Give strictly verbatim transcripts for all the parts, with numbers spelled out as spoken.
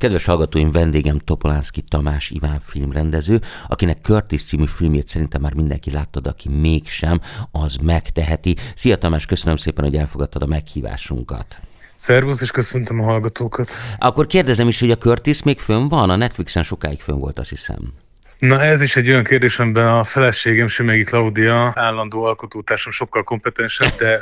Kedves hallgatóim, vendégem Topolánszky Tamás Iván filmrendező, akinek Curtis című filmjét szerintem már mindenki látta, de aki mégsem, az megteheti. Szia Tamás, köszönöm szépen, hogy elfogadtad a meghívásunkat. Szervusz, és köszöntöm a hallgatókat. Akkor kérdezem is, hogy a Curtis még fönn van? A Netflixen sokáig fönn volt, azt hiszem. Na ez is egy olyan kérdés, amiben a feleségem, Sümegi Klaudia, állandó alkotótársam sokkal kompetensebb, de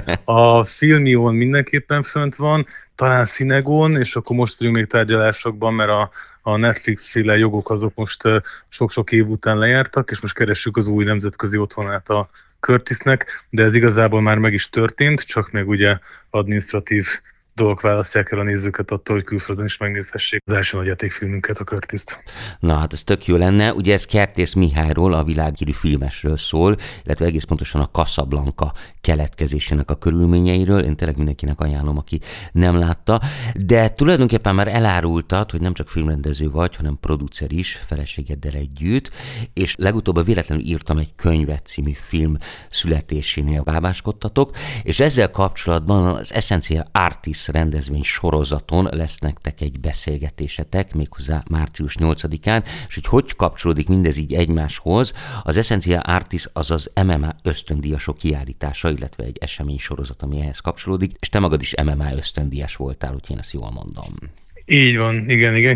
a Filmión mindenképpen fönt van, talán Cinegón, és akkor most vagyunk még tárgyalásokban, mert a, a Netflix-féle jogok azok most sok-sok év után lejártak, és most keressük az új nemzetközi otthonát a Curtisnek, de ez igazából már meg is történt, csak még ugye adminisztratív dolgok választják el a nézőket attól, hogy külföldön is megnézhessék az első nagyjátékfilmünket, a Curtist. Na hát ez tök jó lenne. Ugye ez Kertész Mihályról, a világhírű filmesről szól, illetve egész pontosan a Casablanca keletkezésének a körülményeiről. Én tényleg mindenkinek ajánlom, aki nem látta. De tulajdonképpen már elárultad, hogy nem csak filmrendező vagy, hanem producer is, feleségeddel együtt, és legutóbb véletlenül írtam egy könyvet című film születésénél bábáskodtatok, és ezzel kapcsolatban az Essential Artists rendezvény sorozaton lesz nektek egy beszélgetésetek, méghozzá március nyolcadikán, és hogy hogy kapcsolódik mindez így egymáshoz. Az Essential Artists az az em em á ösztöndíjasok kiállítása, illetve egy esemény sorozat, ami ehhez kapcsolódik, és te magad is em em á ösztöndíjas voltál, úgyhogy én ezt jól mondom. Így van, igen, igen,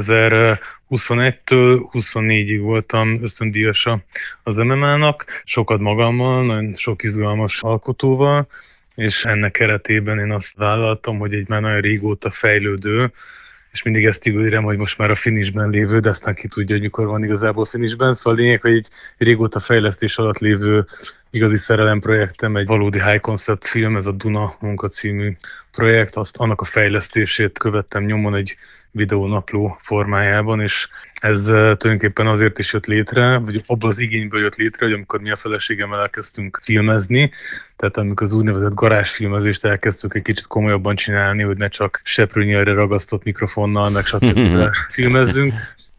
kétezer-huszonegytől huszonnégyig voltam ösztöndíjasa az em em á-nak, sokat magammal, nagyon sok izgalmas alkotóval, és ennek keretében én azt vállaltam, hogy egy már nagyon régóta fejlődő, és mindig ezt ígérem, hogy most már a finishben lévő, de aztán ki tudja, hogy mikor van igazából finishben. Szóval a lényeg, hogy egy régóta fejlesztés alatt lévő igazi szerelem projektem, egy valódi high concept film, ez a Duna munka című projekt, azt annak a fejlesztését követtem nyomon egy videónapló formájában, és ez tulajdonképpen azért is jött létre, vagy abban az igényből jött létre, hogy amikor mi a feleségemmel elkezdtünk filmezni, tehát amikor az úgynevezett garázsfilmezést elkezdtük egy kicsit komolyabban csinálni, hogy ne csak seprőnyelre ragasztott mikrofonnal, meg stb. Filmezzünk,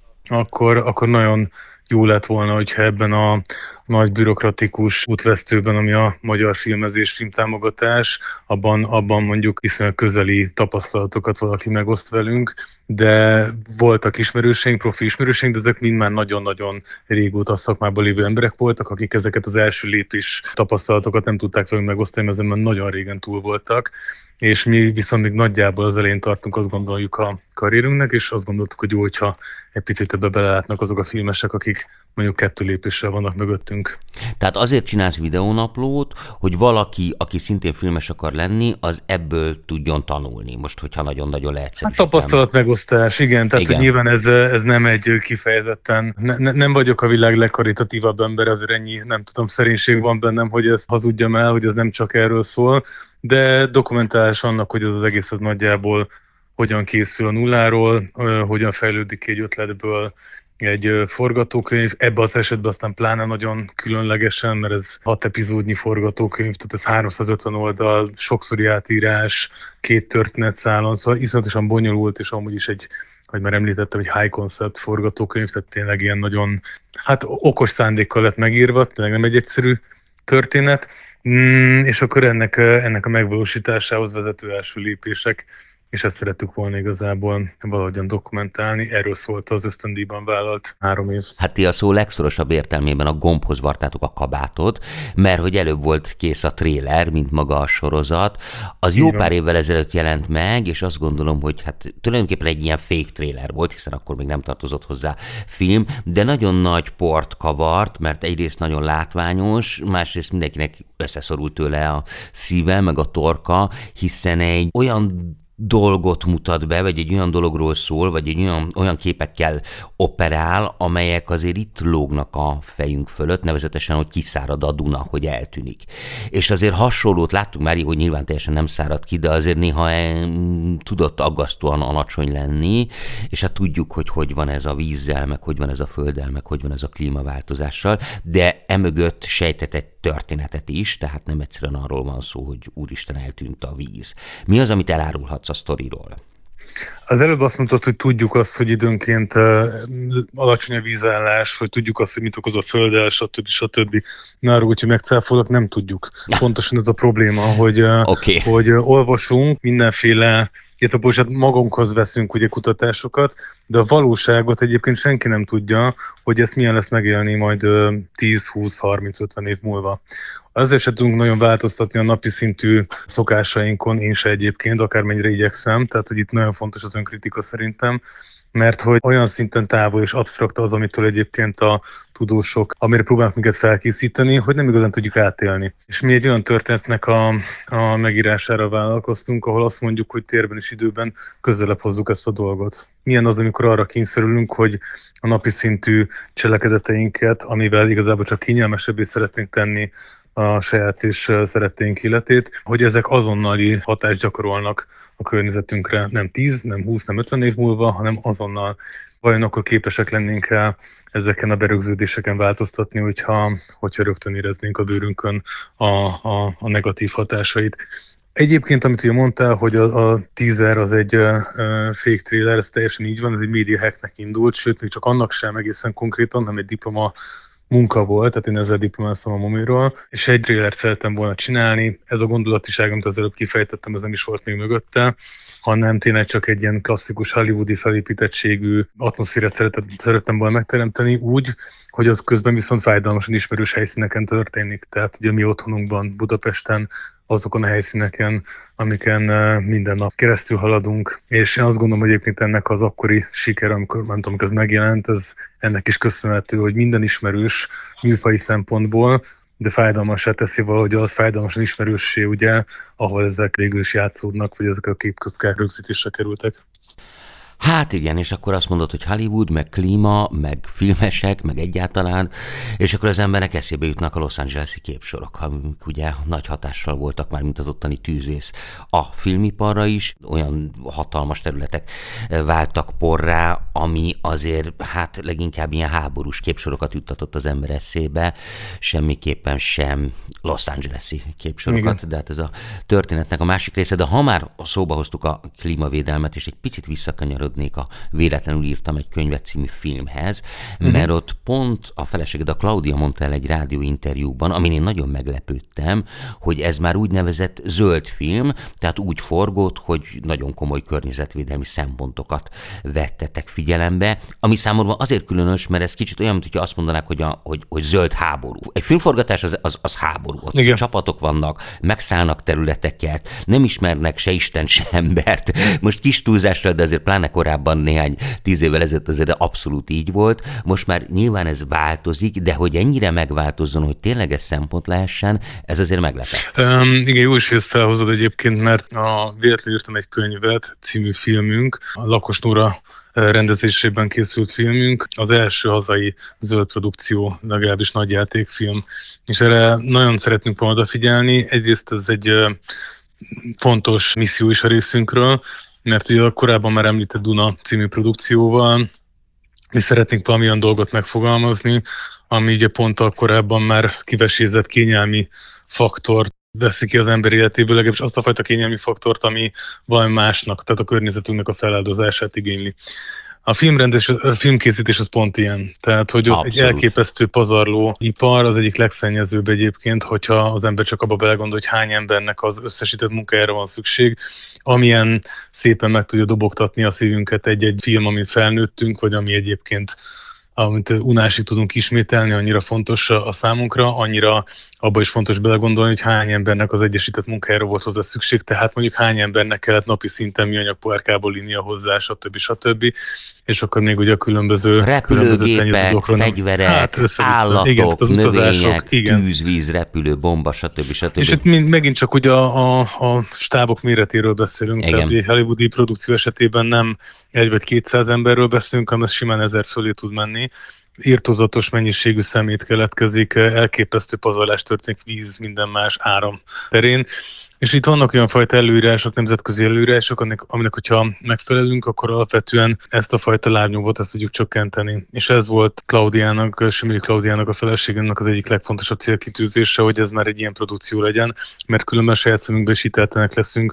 akkor, akkor nagyon jó lett volna, hogyha ebben a nagy bürokratikus útvesztőben, ami a magyar filmezés, filmtámogatás, abban, abban mondjuk viszonylag közeli tapasztalatokat valaki megoszt velünk, de voltak ismerőseink, profi ismerőseink, de ezek mind már nagyon-nagyon régóta a szakmában lévő emberek voltak, akik ezeket az első lépés tapasztalatokat nem tudták velünk megosztani, ezen már nagyon régen túl voltak, és mi viszont még nagyjából az elején tartunk, azt gondoljuk a karrierünknek, és azt gondoltuk, hogy jó, hogyha egy picit ebbe belelátnak azok a filmesek, akik mondjuk kettő lépéssel vannak mögöttünk. Tehát azért csinálsz videónaplót, hogy valaki, aki szintén filmes akar lenni, az ebből tudjon tanulni, most, hogyha nagyon-nagyon leegyszerűsítem. Hát tapasztalat megosztás, igen, tehát igen. Hogy nyilván ez, ez nem egy kifejezetten, ne, nem vagyok a világ legkaritatívabb ember, azért ennyi, nem tudom, szerénység van bennem, hogy ezt hazudjam el, hogy ez nem csak erről szól, de dokumentálás annak, hogy ez az egész az nagyjából hogyan készül a nulláról, hogyan fejlődik egy ötletből egy forgatókönyv, ebben az esetben aztán pláne nagyon különlegesen, mert ez hat epizódnyi forgatókönyv, tehát ez háromszázötven oldal, sokszori átírás, két történetszálon, szóval iszonyatosan bonyolult, és amúgy is egy, hogy már említettem, egy high concept forgatókönyv, tehát tényleg ilyen nagyon, hát okos szándékkal lett megírva, tényleg nem egy egyszerű történet, mm, és akkor ennek, ennek a megvalósításához vezető első lépések, és ezt szerettük volna igazából valahogyan dokumentálni. Erről szólt az ösztöndíjban vállalt három év. Hát ti a szó legszorosabb értelmében a gombhoz vartátok a kabátot, mert hogy előbb volt kész a tréler, mint maga a sorozat. Az jó pár évvel ezelőtt jelent meg, és azt gondolom, hogy hát tulajdonképpen egy ilyen fake tréler volt, hiszen akkor még nem tartozott hozzá film, de nagyon nagy port kavart, mert egyrészt nagyon látványos, másrészt mindenkinek összeszorult tőle a szíve, meg a torka, hiszen egy olyan dolgot mutat be, vagy egy olyan dologról szól, vagy egy olyan, olyan képekkel operál, amelyek azért itt lógnak a fejünk fölött, nevezetesen, hogy kiszárad a Duna, hogy eltűnik. És azért hasonlót láttuk már, hogy nyilván teljesen nem szárad ki, de azért néha tudott aggasztóan alacsony lenni, és hát tudjuk, hogy hogy van ez a vízzel, meg hogy van ez a földdel, meg hogy van ez a klímaváltozással, de emögött sejtett egy történetet is, tehát nem egyszerűen arról van szó, hogy úristen, eltűnt a víz. Mi az, amit elárulhatsz a sztoriról? Az előbb azt mondtad, hogy tudjuk azt, hogy időnként uh, alacsony a vízállás, hogy tudjuk azt, hogy mit okoz a földdel, stb. stb. Már úgy, hogy megcáfolok, nem tudjuk. Ja. Pontosan ez a probléma, hogy, uh, okay. hogy uh, olvasunk mindenféle illetve bocsánat, magunkhoz veszünk ugye kutatásokat, de a valóságot egyébként senki nem tudja, hogy ezt milyen lesz megélni majd tíz, húsz, harminc, ötven év múlva. Azért se tudunk nagyon változtatni a napi szintű szokásainkon, én se egyébként, akármennyire igyekszem, tehát hogy itt nagyon fontos az önkritika szerintem, mert hogy olyan szinten távol és absztrakt az, amitől egyébként a tudósok, amire próbálnak minket felkészíteni, hogy nem igazán tudjuk átélni. És mi egy olyan történetnek a, a megírására vállalkoztunk, ahol azt mondjuk, hogy térben és időben közelebb hozzuk ezt a dolgot. Milyen az, amikor arra kényszerülünk, hogy a napi szintű cselekedeteinket, amivel igazából csak kényelmesebbé szeretnénk tenni a saját és szeretteink életét, hogy ezek azonnali hatást gyakorolnak a környezetünkre nem tíz, nem húsz, nem ötven év múlva, hanem azonnal. Vajon akkor képesek lennénk el ezeken a berögződéseken változtatni, hogyha, hogyha rögtön éreznénk a bőrünkön a, a, a negatív hatásait. Egyébként, amit ugye mondtál, hogy a, a teaser az egy uh, fake trailer, ez teljesen így van, ez egy media hacknek indult, sőt, még csak annak sem egészen konkrétan, hanem egy diploma munka volt, tehát én ezzel diplomáztam a Momiról, és egy trailert szerettem volna csinálni. Ez a gondolatiság, amit az előbb kifejtettem, ez nem is volt még mögötte, hanem tényleg csak egy ilyen klasszikus hollywoodi felépítettségű atmoszférát szerettem, szerettem volna megteremteni úgy, hogy az közben viszont fájdalmasan ismerős helyszíneken történik. Tehát ugye mi otthonunkban, Budapesten, azokon a helyszíneken, amiken minden nap keresztül haladunk, és én azt gondolom, hogy egyébként ennek az akkori siker, amikor, nem tudom, amikor ez megjelent, ez ennek is köszönhető, hogy minden ismerős műfaji szempontból, de fájdalmassá teszi valahogy az fájdalmasan ismerőssé, ugye, ahol ezek végül is játszódnak, vagy ezek a képkockák rögzítésre kerültek. Hát igen, és akkor azt mondod, hogy Hollywood, meg klíma, meg filmesek, meg egyáltalán, és akkor az embernek eszébe jutnak a Los Angeles-i képsorok, amik ugye nagy hatással voltak már, mint az ottani tűzvész. A filmiparra is olyan hatalmas területek váltak porrá, ami azért hát leginkább ilyen háborús képsorokat juttatott az ember eszébe, semmiképpen sem Los Angeles-i képsorokat, igen. De hát ez a történetnek a másik része, de ha már szóba hoztuk a klímavédelmet, és egy picit visszakanyarodunk a Véletlenül írtam egy könyvet című filmhez, uh-huh. mert ott pont a feleséged, a Claudia mondta el egy rádióinterjúban, amin én nagyon meglepődtem, hogy ez már úgynevezett zöld film, tehát úgy forgott, hogy nagyon komoly környezetvédelmi szempontokat vettetek figyelembe, ami számomra azért különös, mert ez kicsit olyan, mint hogyha azt mondanák, hogy, a, hogy, hogy zöld háború. Egy filmforgatás az, az, az háború. Ott igen. Csapatok vannak, megszállnak területeket, nem ismernek se Isten, se embert. Most kis túlzással, de azért pláne korábban néhány tíz évvel ezelőtt azért abszolút így volt. Most már nyilván ez változik, de hogy ennyire megváltozzon, hogy tényleg ez szempont lehessen, ez azért meglepett. Um, igen, jó is, hogy ezt felhozod egyébként, mert a Véletlenül írtam egy könyvet című filmünk, a Lakos Nóra rendezésében készült filmünk, az első hazai zöld produkció, legalábbis nagyjátékfilm, és erre nagyon szeretnénk volna odafigyelni. Egyrészt ez egy fontos misszió is a részünkről, mert ugye a korábban már említett Duna című produkcióval mi szeretnénk valamilyen dolgot megfogalmazni, ami ugye pont a korábban már kivesézett kényelmi faktort veszi ki az ember életéből, legalábbis azt a fajta kényelmi faktort, ami valami másnak, tehát a környezetünknek a feláldozását igényli. A filmrendezés, a filmkészítés az pont ilyen. Tehát, hogy ott egy elképesztő pazarló ipar, az egyik legszennyezőbb egyébként, hogyha az ember csak abba belegondol, hogy hány embernek az összesített munkájára van szükség, amilyen szépen meg tudja dobogtatni a szívünket egy-egy film, amin felnőttünk, vagy ami egyébként amit unásig tudunk ismételni, annyira fontos a számunkra, annyira abba is fontos belegondolni, hogy hány embernek az egyesített munkájára volt hozzá szükség, tehát mondjuk hány embernek kellett napi szinten műanyag pohárkából innia hozzá, stb. stb. És akkor még ugye a különböző repülőgépek, fegyverek, hát állatok, igen, az növények, igen. Tűzvíz, repülő, bomba, stb. stb. És itt mind, megint csak ugye a, a, a stábok méretéről beszélünk, igen. Tehát ugye egy hollywoodi produkció esetében nem egy vagy kétszáz emberről beszélünk, hanem ez simán ezer fölé tud menni. Irtózatos mennyiségű szemét keletkezik, elképesztő pazarlás történik víz, minden más áram terén. És itt vannak olyan fajta előírások, nemzetközi előírások, aminek, aminek hogyha megfelelünk, akkor alapvetően ezt a fajta lábnyomot ezt tudjuk csökkenteni. És ez volt Klaudiának, Semjő Klaudiának, a feleségének az egyik legfontosabb célkitűzése, hogy ez már egy ilyen produkció legyen, mert különben saját szemünkben is hiteltelenek leszünk,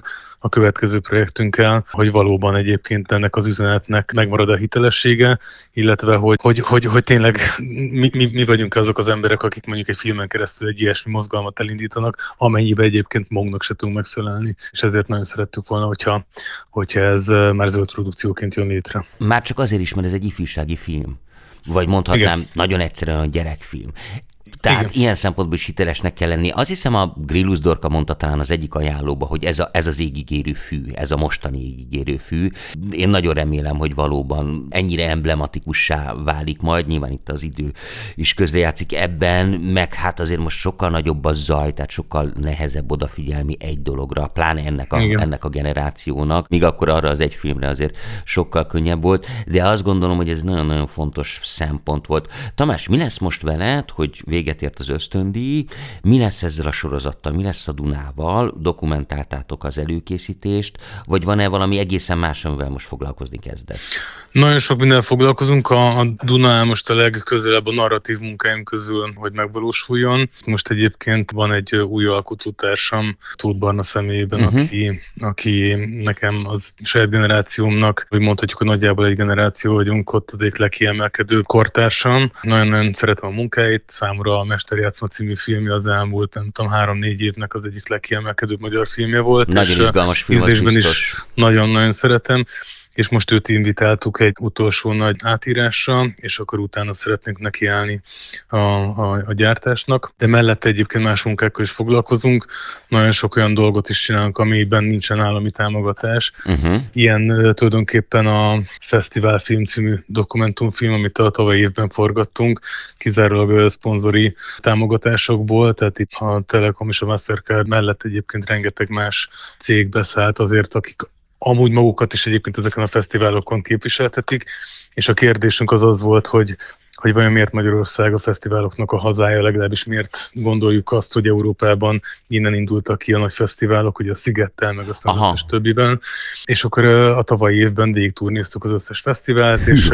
a következő projektünkkel, hogy valóban egyébként ennek az üzenetnek megmarad a hitelessége, illetve hogy, hogy, hogy, hogy tényleg mi, mi, mi vagyunk azok az emberek, akik mondjuk egy filmen keresztül egy ilyesmi mozgalmat elindítanak, amennyiben egyébként magunknak se tudunk megfelelni. És ezért nagyon szerettük volna, hogyha, hogyha ez már zöld produkcióként jön létre. Már csak azért is, mert ez egy ifjúsági film. Vagy mondhatnám, igen, nagyon egyszerűen a gyerekfilm. Tehát igen, ilyen szempontból is hitelesnek kell lenni. Azt hiszem, a Grillus Dorka mondta talán az egyik ajánlóba, hogy ez, a, ez az égigérő fű, ez a mostani égigérő fű. Én nagyon remélem, hogy valóban ennyire emblematikussá válik majd, nyilván itt az idő is közrejátszik ebben, meg hát azért most sokkal nagyobb a zaj, tehát sokkal nehezebb odafigyelni egy dologra, pláne ennek a, ennek a generációnak, míg akkor arra az egy filmre azért sokkal könnyebb volt, de azt gondolom, hogy ez nagyon-nagyon fontos szempont volt. Tamás, mi lesz most veled, hogy véget ért az ösztöndíj, mi lesz ezzel a sorozattal, mi lesz a Dunával, dokumentáltátok az előkészítést, vagy van-e valami egészen más, amivel most foglalkozni kezdesz? Nagyon sok minden foglalkozunk, a, a Duna most a legközelebb a narratív munkáim közül, hogy megvalósuljon. Most egyébként van egy új alkotótársam, Tóth Barna személyében, uh-huh. aki, aki nekem az saját generációmnak, vagy mondhatjuk, hogy nagyjából egy generáció vagyunk, ott az egyik legkiemelkedőbb kortársam. Nagyon-nagyon szeretem a munkáit, számomra a Mesterjátszma című filmje az elmúlt, nem tudom, három-négy évnek az egyik legkiemelkedőbb magyar filmje volt. Nagyon izgalmas film, az biztos. Is nagyon-nagyon szeretem. És most őt invitáltuk egy utolsó nagy átírásra, és akkor utána szeretnénk nekiállni a, a, a gyártásnak. De mellette egyébként más munkákkal is foglalkozunk, nagyon sok olyan dolgot is csinálunk, amiben nincsen állami támogatás. Uh-huh. Ilyen tulajdonképpen a Fesztiválfilm című dokumentumfilm, amit a tavalyi évben forgattunk, kizárólag szponzori támogatásokból, tehát itt a Telekom és a Mastercard mellett egyébként rengeteg más cég beszállt azért, akik amúgy magukat is egyébként ezeken a fesztiválokon képviseltetik, és a kérdésünk az az volt, hogy, hogy vajon miért Magyarország a fesztiváloknak a hazája, legalábbis miért gondoljuk azt, hogy Európában innen indultak ki a nagy fesztiválok, ugye a Szigettel, meg aztán az összes többivel, és akkor a tavalyi évben végig turnéztuk az összes fesztivált, és,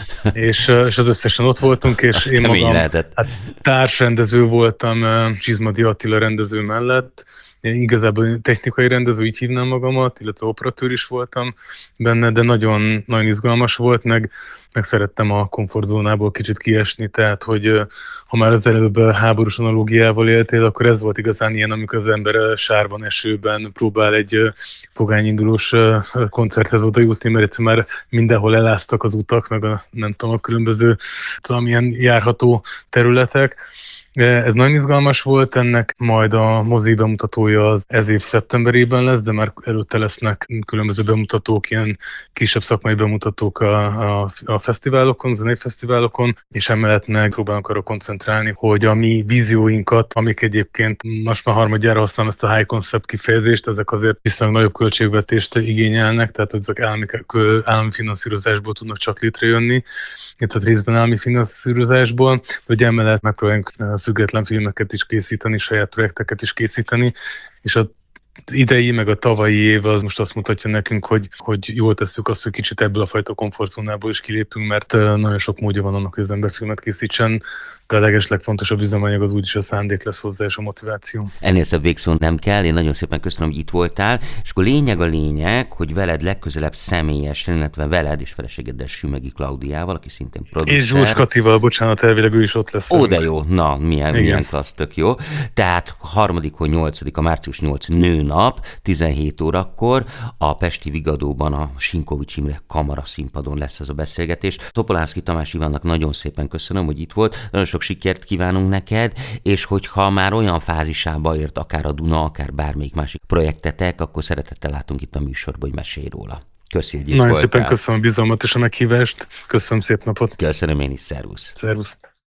és, és az összesen ott voltunk, és azt én magam hát, társrendező voltam Csizmadi Attila rendező mellett. Én igazából technikai rendező, így hívnám magamat, illetve operatőr is voltam benne, de nagyon, nagyon izgalmas volt, meg, meg szerettem a komfortzónából kicsit kiesni, tehát hogy ha már az előbb háborús analógiával éltél, akkor ez volt igazán ilyen, amikor az ember sárban, esőben próbál egy pogányindulós koncerthez oda jutni, mert egyszer már mindenhol eláztak az utak, meg a, nem tudom, a különböző valamilyen járható területek. Ez nagyon izgalmas volt, ennek majd a mozi bemutatója az ez év szeptemberében lesz, de már előtte lesznek különböző bemutatók, ilyen kisebb szakmai bemutatók a, a, a fesztiválokon, zenei fesztiválokon, és emellett meg próbálunk arra koncentrálni, hogy a mi vízióinkat, amik egyébként most már harmadjára használom ezt a high concept kifejezést, ezek azért viszonylag nagyobb költségvetést igényelnek, tehát ezek állami, állami finanszírozásból tudnak csak létrejönni, illetve részben állami finanszírozásból, de hogy emellett megpróbálunk független filmeket is készíteni, saját projekteket is készíteni, és a idei, meg a tavalyi év az most azt mutatja nekünk, hogy, hogy jól tesszük azt, hogy kicsit ebből a fajta komfortzónából is kilépünk, mert nagyon sok módja van annak, hogy az ember filmet készítsen, de a legeslegfontosabb üzemanyag az úgyis a szándék lesz hozzá, és a motiváció. Ennél szebb végszó nem kell, én nagyon szépen köszönöm, hogy itt voltál, és akkor lényeg a lényeg, hogy veled legközelebb személyesen, illetve veled és feleségeddel Sümegi Klaudiával, aki szintén producer. És Zsús Katival, bocsánat, elvileg ő is ott lesz. Ó, de jó, na, milyen, milyen klassz, tök jó. Tehát harmadikon nyolcadika március nyolcadika nőnap, tizenhét órakor a Pesti Vigadóban a Sinkovics Imre Kamara színpadon lesz ez a beszélgetés. Topolánszky Tamás Ivánnak nagyon szépen köszönöm, hogy itt volt. Nagyon sok sikert kívánunk neked, és hogyha már olyan fázisába ért akár a Duna, akár bármelyik másik projektetek, akkor szeretettel látunk itt a műsorban, hogy mesélj róla. Köszönjük, hogy itt Nagyon voltál. szépen köszönöm a bizalmat és a meghívást. Köszönöm, szép napot. Köszönöm én is, szervusz. Szervusz.